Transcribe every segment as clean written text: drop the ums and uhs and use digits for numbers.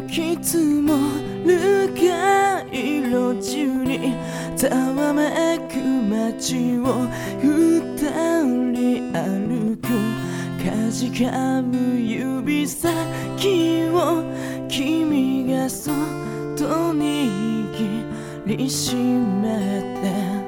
き積もるが色中にざわめく街を二人歩くかじかむ指先を君がそっと握りしめて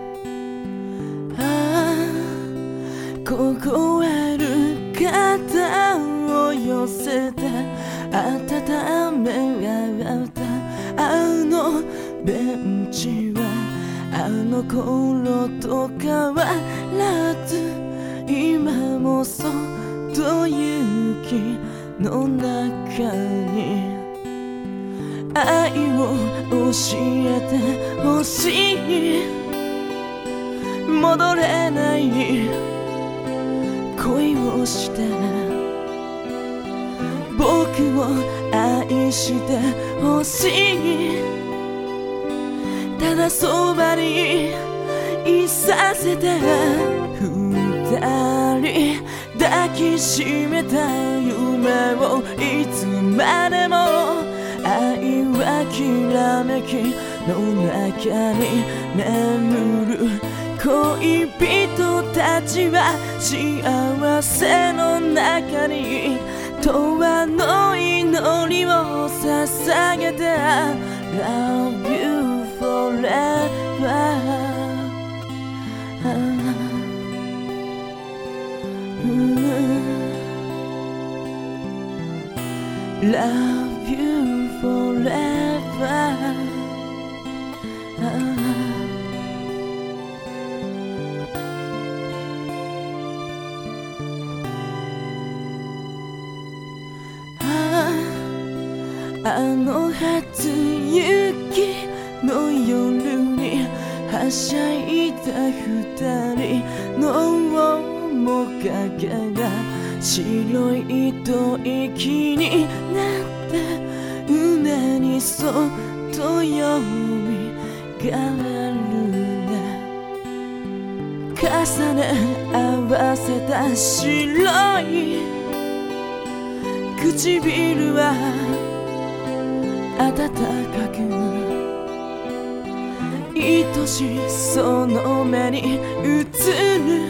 凍える肩を寄せて温め合ったあのベンチはあの頃と変わらず今もそっと雪の中に愛を教えてほしい戻れない恋をして僕を愛してほしいただそばにいさせて二人抱きしめた夢をいつまでも愛はきらめきの中に眠る恋人たちは幸せの中に永遠の祈りを捧げて Love you forever Love you foreverあの初雪の夜にはしゃいだ二人の面影が白い糸息になって胸にそっとよみがえるね重ね合わせた白い唇は暖かく愛しいその目に映る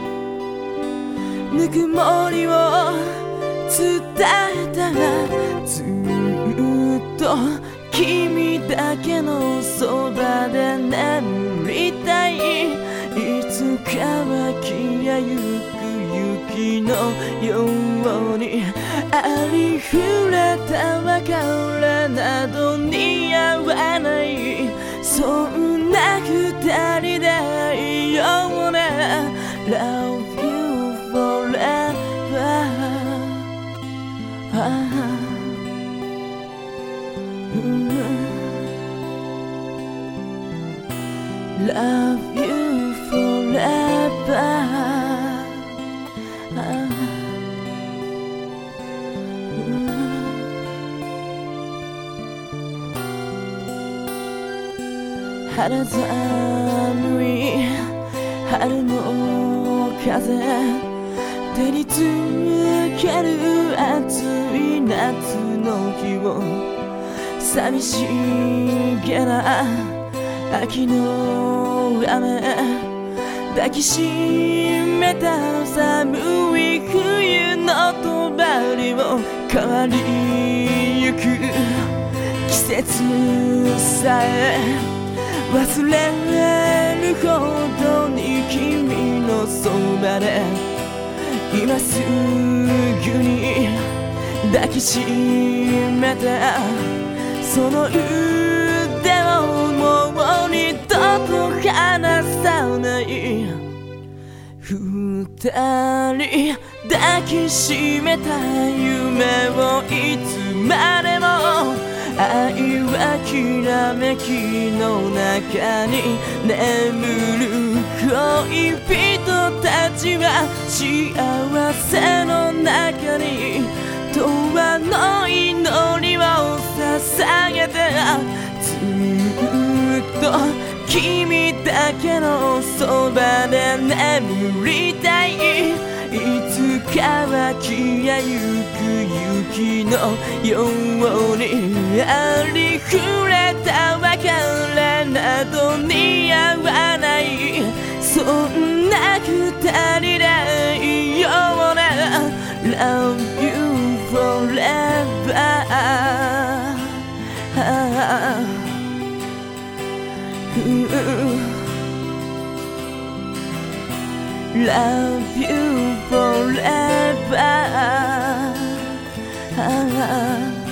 ぬくもりを伝えたずっと君だけのそばで眠りたいいつかは消えゆく雪のようにありふれた別れなど似合わないそんな二人でいようね Love you forever Love you forever肌寒い春の風手につける暑い夏の日を寂しげな秋の雨抱きしめた寒い冬のとばりを変わりゆく季節さえ忘れるほどに君のそばで今すぐに抱きしめたその腕をもう二度と離さない二人抱きしめた夢をいつまでも愛はきらめきの中に眠る恋人たちは幸せの中に永遠の祈りを捧げてずっと君だけのそばで眠りたいいつかは消えゆく時のようにありふれた別れなど似合わない、そんな二人でいような Love you forever Love you forever